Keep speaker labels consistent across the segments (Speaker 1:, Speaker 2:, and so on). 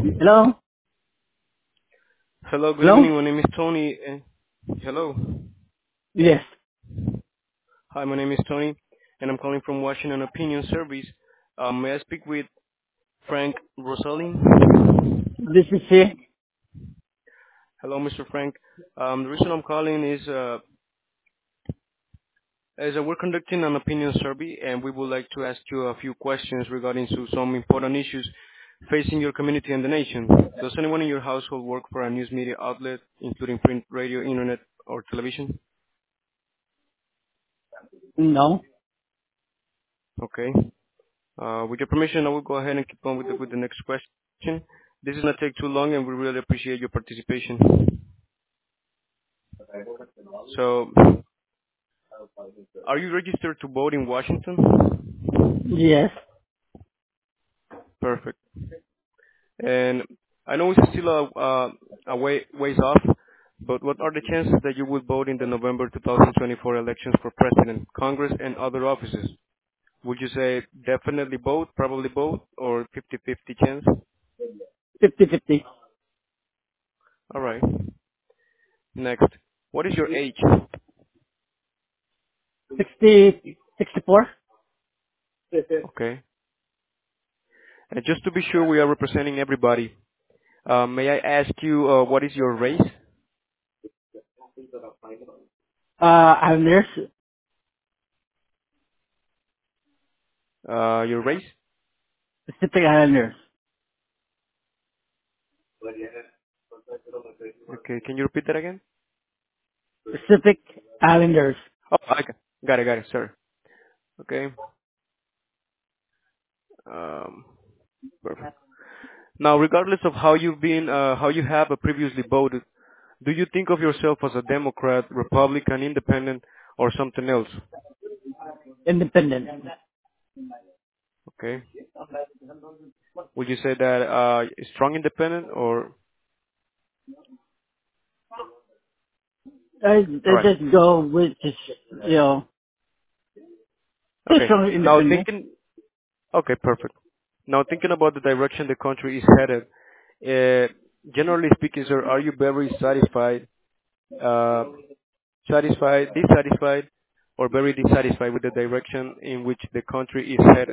Speaker 1: Hello?
Speaker 2: Hello, good
Speaker 1: Hello?
Speaker 2: evening. My name is Tony. Hello.
Speaker 1: Yes,
Speaker 2: Hi, my name is Tony, and I'm calling from Washington Opinion Service. May I speak with Frank Rosali?
Speaker 1: this is he.
Speaker 2: Hello, Mr. Frank. The reason I'm calling is we're conducting an opinion survey, and we would like to ask you a few questions regarding to some important issues facing your community and the nation. Does anyone in your household work for a news media outlet, including print, radio, internet, or television?
Speaker 1: No.
Speaker 2: Okay. With your permission, I will go ahead and keep on with the next question. This is not take too long, and we really appreciate your participation. So, are you registered to vote in Washington?
Speaker 1: Yes.
Speaker 2: Perfect. And I know it's still ways off, but what are the chances that you will vote in the November 2024 elections for president, Congress, and other offices? Would you say definitely vote, probably vote, or 50-50 chance?
Speaker 1: 50-50.
Speaker 2: All right. Next. What is your age?
Speaker 1: 64?
Speaker 2: Okay. And just to be sure we are representing everybody, may I ask you what is your race?
Speaker 1: I'm nurse.
Speaker 2: Your race?
Speaker 1: Pacific Islanders.
Speaker 2: Okay, can you repeat that again?
Speaker 1: Pacific Islanders.
Speaker 2: Oh, okay. Got it, sir. Okay. Um, perfect. Now, regardless of how you have previously voted, do you think of yourself as a Democrat, Republican, Independent, or something else?
Speaker 1: Independent.
Speaker 2: Okay. Would you say that strong Independent or? All
Speaker 1: I
Speaker 2: right.
Speaker 1: just go with just, you know, just
Speaker 2: Okay.
Speaker 1: from
Speaker 2: Now
Speaker 1: independent.
Speaker 2: thinking. Okay, perfect. Now thinking about the direction the country is headed, generally speaking, sir, are you very satisfied, uh, dissatisfied, or very dissatisfied with the direction in which the country is headed?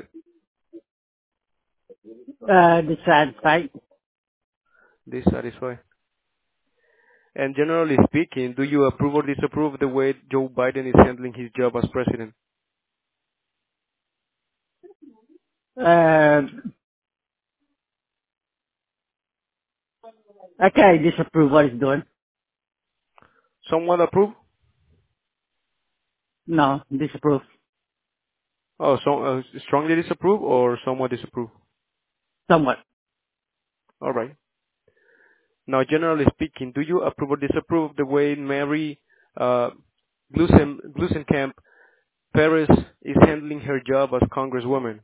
Speaker 1: The sad side.
Speaker 2: Dissatisfied. And generally speaking, do you approve or disapprove the way Joe Biden is handling his job as president?
Speaker 1: Uh, I can't disapprove what he's doing.
Speaker 2: Somewhat approve?
Speaker 1: No, disapprove.
Speaker 2: Oh, so strongly disapprove or somewhat disapprove?
Speaker 1: Somewhat.
Speaker 2: All right. Now, generally speaking, do you approve or disapprove the way Mary uh, Glusenkamp Perez is handling her job as Congresswoman?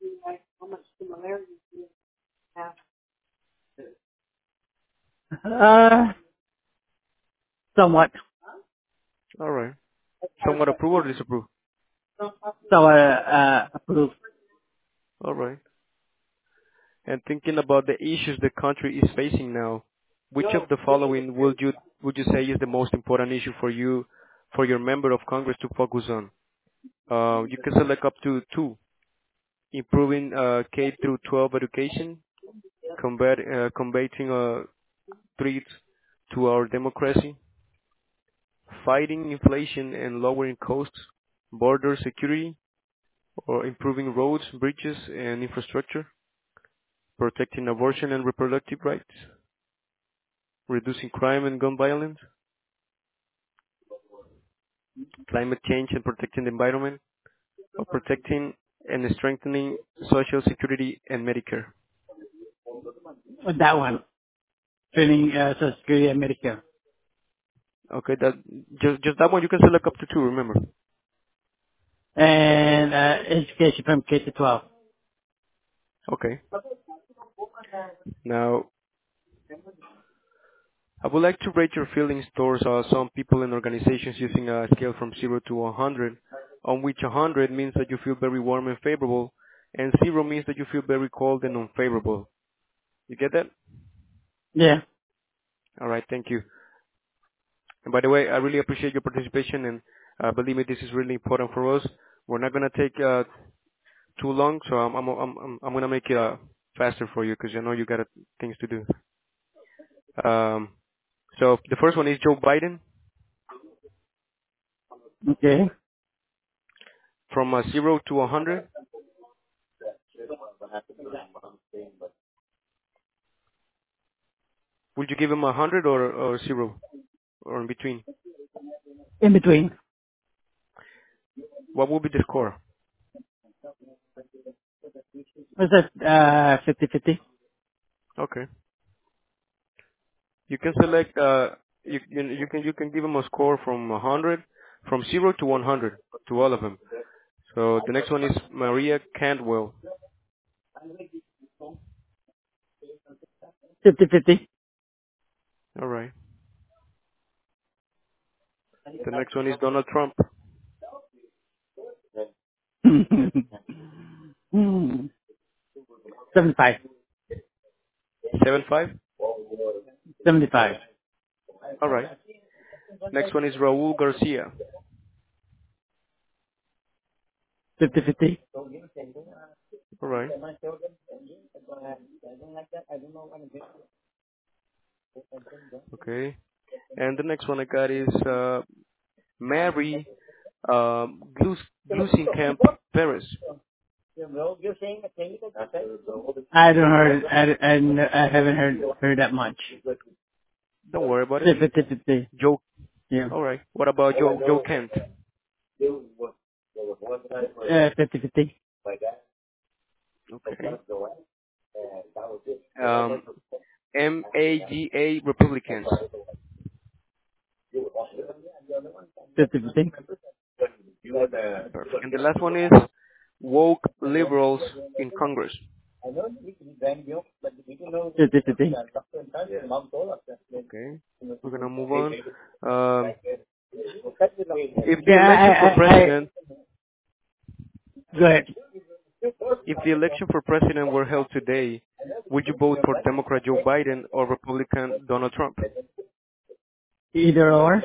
Speaker 1: Uh, somewhat.
Speaker 2: All right. Somewhat approve or disapprove?
Speaker 1: So, approve.
Speaker 2: All right. And thinking about the issues the country is facing now, which of the following would you say is the most important issue for you, for your member of Congress to focus on? You can select up to two: improving K through 12 education, combating threats to our democracy, fighting inflation and lowering costs, border security, or improving roads, bridges, and infrastructure, protecting abortion and reproductive rights, reducing crime and gun violence, climate change and protecting the environment, or protecting and strengthening Social Security and Medicare.
Speaker 1: That one. Training, Social Security and Medicare.
Speaker 2: Okay, that just that one you can select up to two. Remember.
Speaker 1: And, education from K to 12.
Speaker 2: Okay. Now I would like to rate your feelings towards some people and organizations using a scale from 0 to 100, on which 100 means that you feel very warm and favorable, and 0 means that you feel very cold and unfavorable. You get that?
Speaker 1: Yeah.
Speaker 2: All right. Thank you. And by the way, I really appreciate your participation, and believe me, this is really important for us. We're not gonna take too long, so I'm gonna make it faster for you because I know you got things to do. Um, so the first one is Joe Biden
Speaker 1: Okay.
Speaker 2: from 0 to 100. Would you give him 100 or 0 or in between?
Speaker 1: In between.
Speaker 2: What would be the score?
Speaker 1: Was that 50-50?
Speaker 2: Okay. You can select you can give him a score from 100, from 0 to 100 to all of them. So the next one is Maria Cantwell.
Speaker 1: 50-50.
Speaker 2: All right. The next one is Donald Trump.
Speaker 1: Hmm. 75.
Speaker 2: 75.
Speaker 1: 75.
Speaker 2: All right. Next one is Raul Garcia.
Speaker 1: 50-50.
Speaker 2: All right. Okay. And the next one I got is Mary Glusenkamp Perez.
Speaker 1: I don't heard. I haven't heard that much.
Speaker 2: Don't worry about it.
Speaker 1: 50-50.
Speaker 2: Joe.
Speaker 1: Yeah.
Speaker 2: All right. What about Joe Kent?
Speaker 1: 50-50.
Speaker 2: Okay. Um, MAGA Republicans.
Speaker 1: 50-50.
Speaker 2: Perfect. And the last one is woke liberals in Congress.
Speaker 1: 50-50.
Speaker 2: Okay. We're gonna move on. Um, if the
Speaker 1: Yeah,
Speaker 2: election for president,
Speaker 1: go ahead.
Speaker 2: if the election for president were held today, would you vote for Democrat Joe Biden or Republican Donald Trump?
Speaker 1: Either or.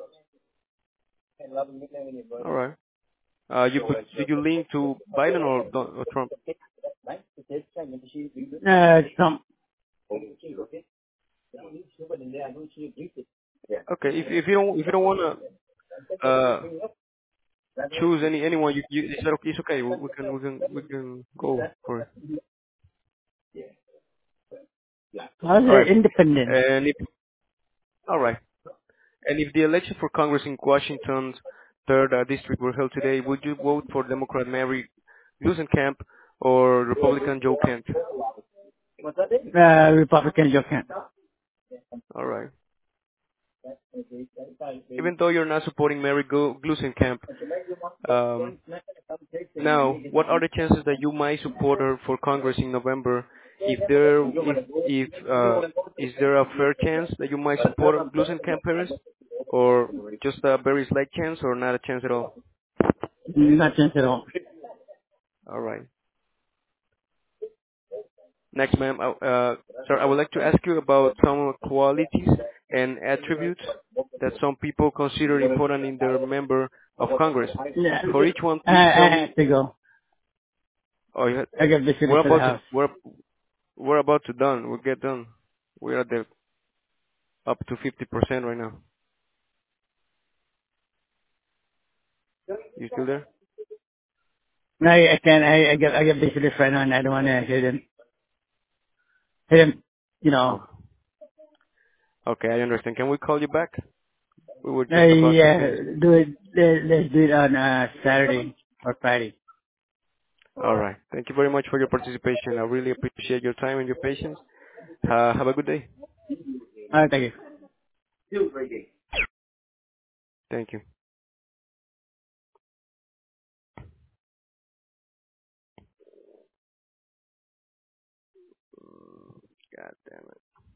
Speaker 2: All right. Do you lean to Biden or Trump?
Speaker 1: Some.
Speaker 2: Okay. If you don't wanna choose anyone, it's okay. We can go for it.
Speaker 1: I was
Speaker 2: All right.
Speaker 1: independent.
Speaker 2: And if all right. And if the election for Congress in Washington's third district were held today, would you vote for Democrat Mary Glusenkamp or Republican Joe Kent?
Speaker 1: Republican Joe Kent.
Speaker 2: All right. Even though you're not supporting Mary Glusenkamp, um, now what are the chances that you might support her for Congress in November? If is there a fair chance that you might support Glusenkamp Harris, or just a very slight chance, or not a chance at all?
Speaker 1: Not chance at all.
Speaker 2: All right. Next, ma'am, sir, I would like to ask you about some qualities and attributes that some people consider important in their member of Congress.
Speaker 1: Yeah.
Speaker 2: For each one,
Speaker 1: I
Speaker 2: please tell
Speaker 1: I have
Speaker 2: me.
Speaker 1: to go.
Speaker 2: Oh,
Speaker 1: I got
Speaker 2: we're
Speaker 1: visitors to the
Speaker 2: about to
Speaker 1: house.
Speaker 2: we're about to done. We'll get done. We're at the up to 50% right now. You still there?
Speaker 1: No, I can't. I got visitors right now, and I don't want to hear them. Hear them. You know.
Speaker 2: Oh, okay, I understand. Can we call you back? We were just about to
Speaker 1: Yeah.
Speaker 2: finish.
Speaker 1: Do it. Let's do it on Saturday or Friday.
Speaker 2: All right. Thank you very much for your participation. I really appreciate your time and your patience. Have a good day.
Speaker 1: All right. Thank you.
Speaker 2: Thank you. God damn it.